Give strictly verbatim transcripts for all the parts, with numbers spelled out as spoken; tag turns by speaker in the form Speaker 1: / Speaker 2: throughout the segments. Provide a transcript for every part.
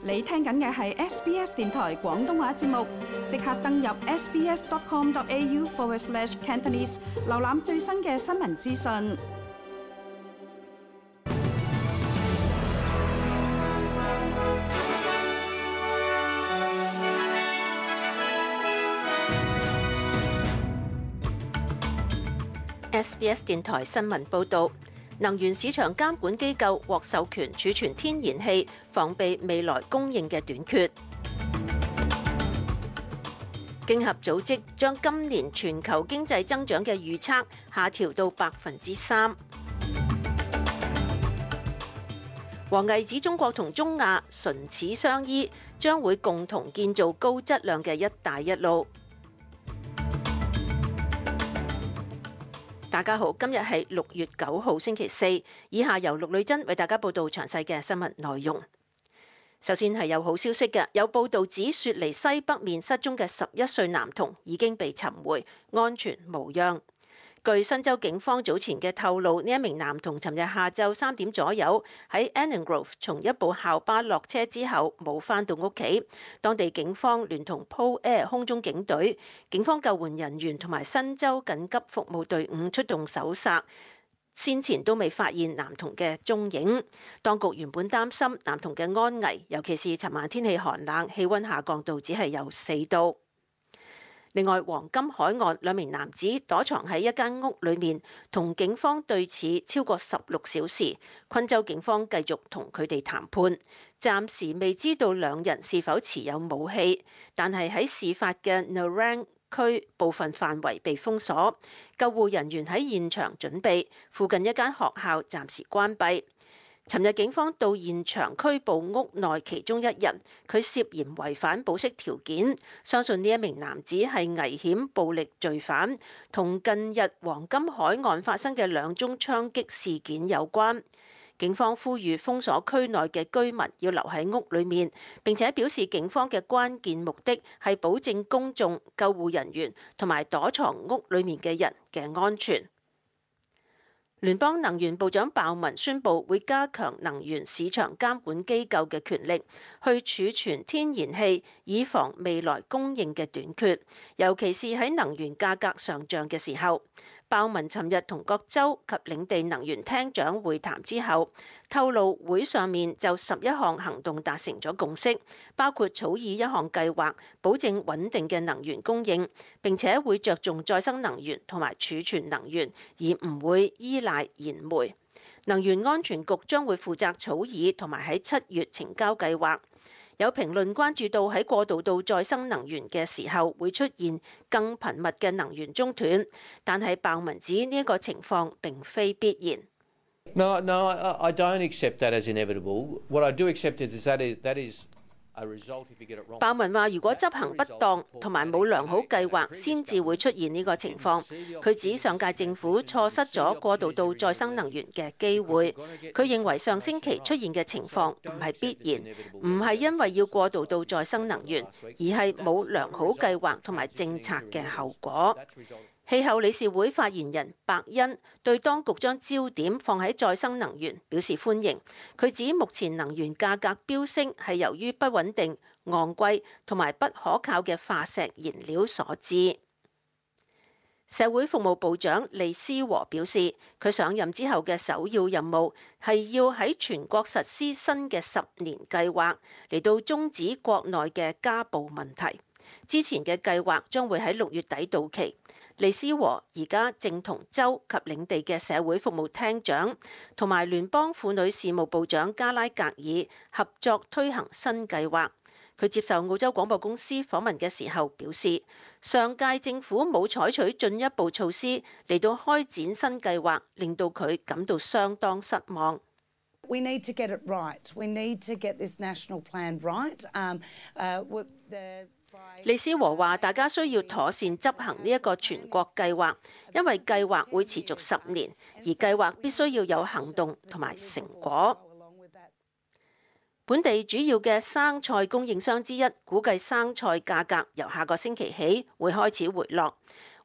Speaker 1: 你聽緊嘅係 S B S 電台廣東話節目，即刻登入 sbs.com.au forward slash Cantonese， 瀏覽最新嘅新聞資訊。
Speaker 2: S B S 電台新聞報導。能源市場監管機構獲授權儲存天然氣，防備未來供應嘅短缺。經合組織將今年全球經濟增長嘅預測下調到百分之三。王毅指中國同中亞唇齒相依，將會共同建造高質量嘅一帶一路。大家好，今日係六月九號星期四，以下由陸女珍為大家報道詳細嘅新聞內容。首先係有好消息嘅，有報道指雪梨西北面失蹤嘅十一歲男童已經被尋回，安全無恙。據新州警方早前嘅透露，呢一名男童尋日下晝三點左右喺 Anning Grove 從一部校巴落車之後冇返到屋企，當地警方聯同 Pol Air 空中警隊、警方救援人員同埋新州緊急服務隊伍出動搜索，先前都未發現男童嘅蹤影。當局原本擔心男童嘅安危，尤其是尋晚天氣寒冷，氣溫下降到只係有四度。另外，黃金海岸兩名男子躲藏喺一間屋裏面，同警方對峙超過十六小時。昆州警方繼續同佢哋談判，暫時未知道兩人是否持有武器，但係喺事發嘅 Nerang 區部分範圍被封鎖，救護人員喺現場準備，附近一間學校暫時關閉。尋日警方到現場拘捕屋內其中一人，佢涉嫌違反保釋條件，相信呢一名男子係危險暴力罪犯，同近日黃金海岸發生嘅兩宗槍擊事件有關。警方呼籲封鎖區內嘅居民要留喺屋裏面，並且表示警方嘅關鍵目的係保證公眾、救護人員同埋躲藏屋裏面嘅人嘅安全。聯邦能源部長鮑文宣布會加強能源市場監管機構嘅權力，去儲存天然氣，以防未來供應嘅短缺，尤其是喺能源價格上漲嘅時候。鮑文尋日同各州及領地能源廳長會談之後，透露會上面就十一項行動達成咗共識，包括草擬一項計劃，保證穩定嘅能源供應，並且會着重再生能源同埋儲存能源，而唔會依賴燃煤。能源安全局將會負責草擬同埋喺七月呈交計劃。有評論關注到喺過渡到再生能源嘅時候會出現更頻密嘅能源中斷，但係鮑文指呢一個情況並非必然。
Speaker 3: No, no, I don't accept that as inevitable. What I do accept is that is that is a result if you get it wrong.
Speaker 2: 鮑文話：如果執行不當同埋冇良好計劃，先至會出現呢個情況。佢指上屆政府錯失咗過渡到再生能源嘅機會。佢認為上星期出現嘅情況唔係必然，唔係因為要過渡到再生能源，而係冇良好計劃同埋政策嘅後果。氣候理事會發言人白恩對當局將焦點放喺再生能源表示歡迎。佢指目前能源價格飆升係由於不穩定、昂貴同埋不可靠嘅化石燃料所致。社會服務部長利斯和表示，佢上任之後嘅首要任務係要喺全國實施新嘅十年計劃，嚟到終止國內嘅家暴問題。之前嘅計劃將會喺六月底到期。利斯和而家正同州及領地嘅社會服務廳長同埋聯邦婦女事務部長加拉格爾合作推行新計劃。佢接受澳洲廣播公司訪問嘅時候表示，上屆政府冇採取進一步措施嚟到開展新計劃，令到佢感到相當失望。
Speaker 4: We need to get it right. We need to get this national plan right. Um, uh, the
Speaker 2: 利斯和話：大家需要妥善執行呢一個全國計劃，因為計劃會持續十年，而計劃必須要有行動同埋成果。本地主要嘅生菜供應商之一，估計生菜價格由下個星期起會開始回落。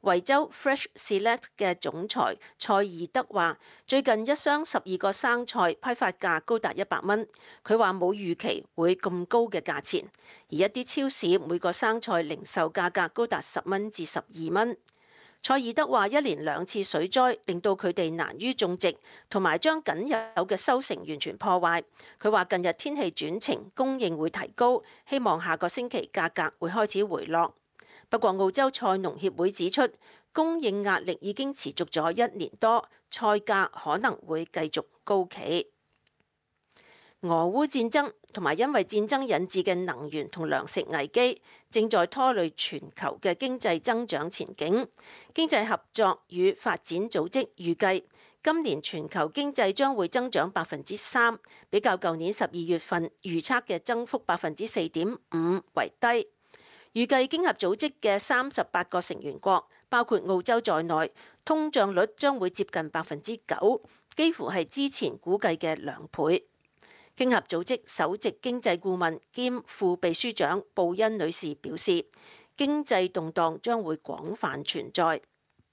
Speaker 2: 維州 Fresh Select 嘅總裁蔡爾德話：最近一箱十二個生菜批發價高達一百蚊。佢話冇預期會咁高嘅價錢，而一啲超市每個生菜零售價格高達十蚊至十二蚊。蔡爾德話：一連兩次水災令到佢哋難於種植，同埋將僅有嘅收成完全破壞。佢話近日天氣轉晴，供應會提高，希望下個星期價格會開始回落。不過澳洲菜農協會指出，供應壓力已經持續咗一年多，菜價可能會繼續高企。俄烏戰爭同埋因為戰爭引致嘅能源同糧食危機，正在拖累全球嘅經濟增長前景。經濟合作與發展組織預計，今年全球經濟將會增長百分之三，比較舊年十二月份預測嘅增幅百分之四點五為低。預計經合組織嘅三十八個成員國，包括澳洲在內，通脹率將會接近百分之九，幾乎係之前估計嘅兩倍。經合組織首席經濟顧問兼副秘書長布恩女士表示，經濟動盪將會廣泛存在。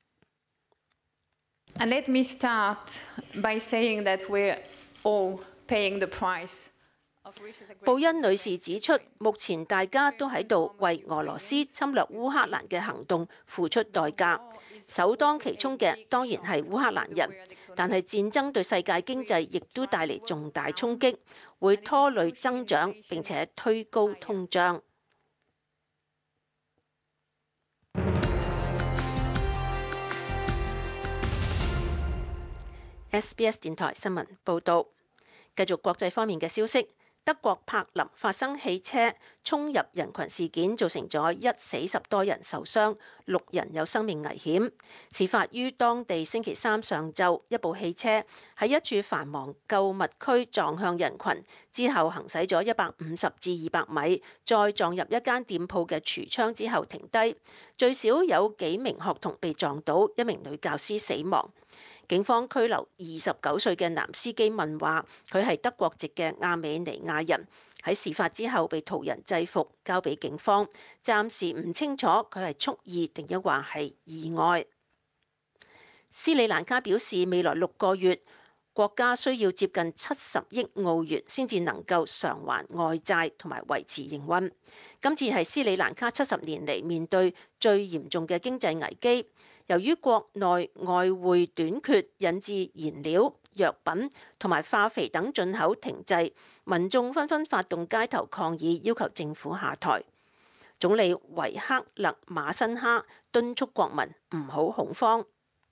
Speaker 5: And let me start by saying that we're all paying the price.
Speaker 2: 布恩女士指出，目前大家都喺度為俄羅斯侵略烏克蘭嘅行動付出代價，首當其衝嘅當然係烏克蘭人，但係戰爭對世界經濟亦都帶嚟重大衝擊，會拖累增長並且推高通脹。S B S 電台新聞報導，繼續國際方面嘅消息。德國柏林發生汽車衝入人群事件，造成咗一死十多人受傷，六人有生命危險。事發於當地星期三上晝，一部汽車喺一處繁忙購物區撞向人群，之後行駛咗一百五十至二百米，再撞入一間店鋪嘅櫥窗之後停低。最少有幾名學童被撞倒，一名女教師死亡。警方拘留二十九歲嘅男司機，問話佢係德國籍嘅亞美尼亞人，喺事發之後被途人制服交俾警方，暫時唔清楚佢係蓄意定抑或係意外。斯里蘭卡表示，未來六個月國家需要接近七十億澳元先至能夠償還外債同埋維持營運。今次係斯里蘭卡七十年嚟面對最嚴重嘅經濟危機。由於國內外匯短缺，引致燃料、藥品同埋化肥等進口停滯，民眾紛紛發動街頭抗議，要求政府下台。總理維克勒馬辛哈敦促國民唔好恐慌。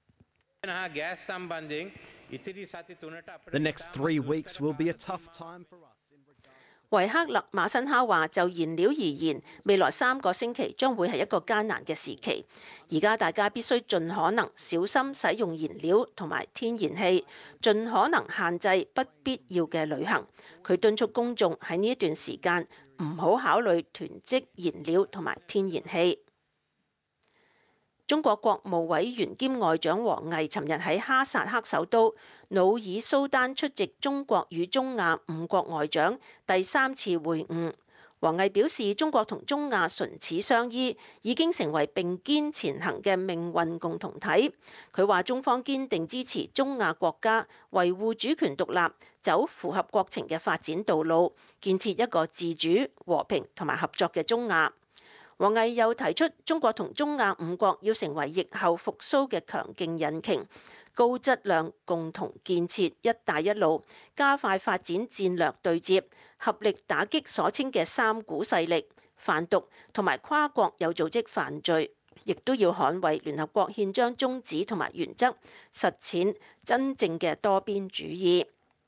Speaker 6: The next three weeks will be a tough time for us.
Speaker 2: 維克勒馬辛哈話：就燃料而言，未來三個星期將會係一個艱難嘅時期。而家大家必須盡可能小心使用燃料同埋天然氣，盡可能限制不必要嘅旅行。佢敦促公眾喺呢一段時間唔好考慮囤積燃料同埋天然氣。中國國務委員兼外長王毅尋日喺哈薩克首都努爾蘇丹出席中國與中亞五國外長第三次會晤。王毅表示，中國同中亞唇齒相依，已經成為並肩前行嘅命運共同體。佢話中方堅定支持中亞國家維護主權獨立，走符合國情嘅發展道路，建設一個自主、和平同埋合作嘅中亞。王毅又提出，中國同中亞五國要成為疫後復甦嘅強勁引擎，高質量共同建設「一帶一路」，加快發展戰略對接，合力打擊所稱嘅三股勢力、販毒同埋跨國有組織犯罪，亦都要捍衛聯合國憲章宗旨同埋原則，實踐真正嘅多邊主義。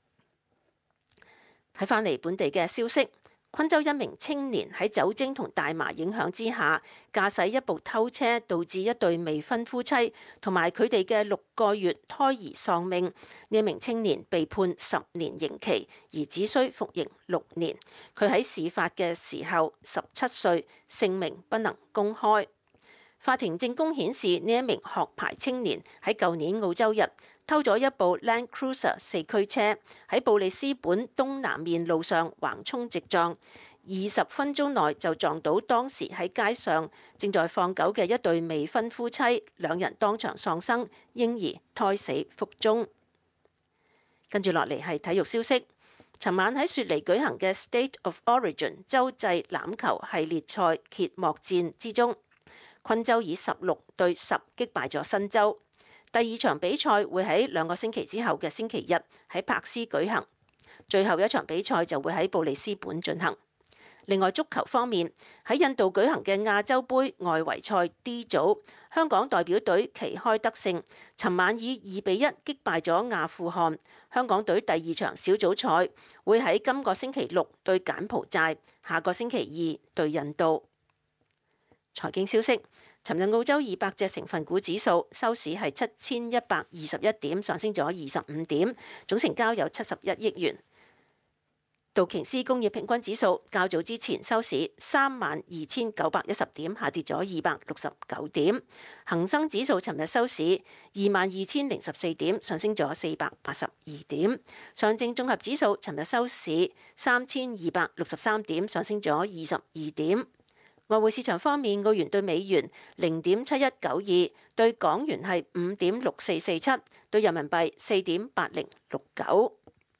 Speaker 2: 睇返嚟本地嘅消息。昆州一名青年喺酒精同大麻影響之下，駕駛一部偷車，導致一對未婚夫妻同埋佢哋嘅六個月胎兒喪命。呢一名青年被判十年刑期，而只需服刑六年。佢喺事發嘅時候十七歲，姓名不能公開。法庭證供顯示，呢一名學牌青年喺舊年澳洲日偷咗一部 Land Cruiser 四驅車，喺布里斯本東南面路上橫衝直撞， 二十分鐘內就撞到當時喺街上正在放狗嘅一對未婚夫妻，兩人當場喪生，嬰兒胎死腹中。跟住落嚟係體育消息。尋晚喺雪梨舉行嘅 State of Origin 洲際欖球系列賽揭幕戰之中，昆州以十六對十擊敗咗新州。第二場比賽會喺兩個星期之後嘅星期日喺柏斯舉行，最後一場比賽就會喺布里斯本進行。另外足球方面，喺印度舉行嘅亞洲盃外圍賽 D 組，香港代表隊旗開得勝，尋晚以二比一擊敗咗阿富汗。香港隊第二場小組賽會喺今個星期六對柬埔寨，下個星期二對印度。財經消息，尋日澳洲二百隻成分股指數收市係七千一百二十一點，上升咗二十五點，總成交有七十一億元。道瓊斯工業平均指數較早之前收市三萬二千九百一十點，下跌咗二百六十九點。恒生指數尋日收市二萬二千零十四點，上升咗四百八十二點。上證綜合指數尋日收市三千二百六十三點，上升咗二十二點。外匯市場方面，澳元對美元零點七一九二，對港元係五點六四四七，對人民幣四點八零六九。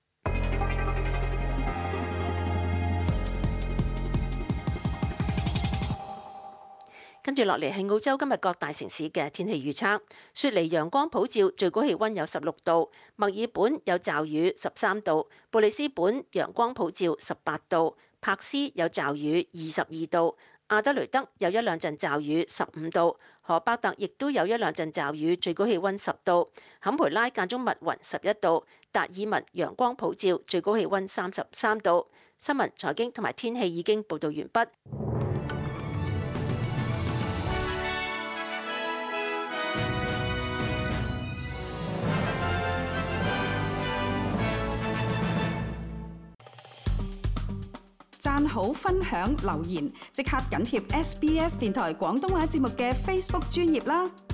Speaker 2: 跟住落嚟係澳洲今日各大城市嘅天氣預測。雪梨陽光普照，最高氣溫有十六度；墨爾本有驟雨，十三度；布里斯本陽光普照，十八度；柏斯有驟雨，二十二度；阿德雷德有一兩陣驟雨，十五度；荷伯特亦都有一兩陣驟雨，最高氣溫十度；坎培拉間中密雲，十一度；達爾文陽光普照，最高氣溫三十三度。新聞、財經同埋天氣已經報道完畢。
Speaker 1: 讚好、分享、留言，即刻緊貼 S B S 電台廣東話節目嘅 Facebook 專頁啦！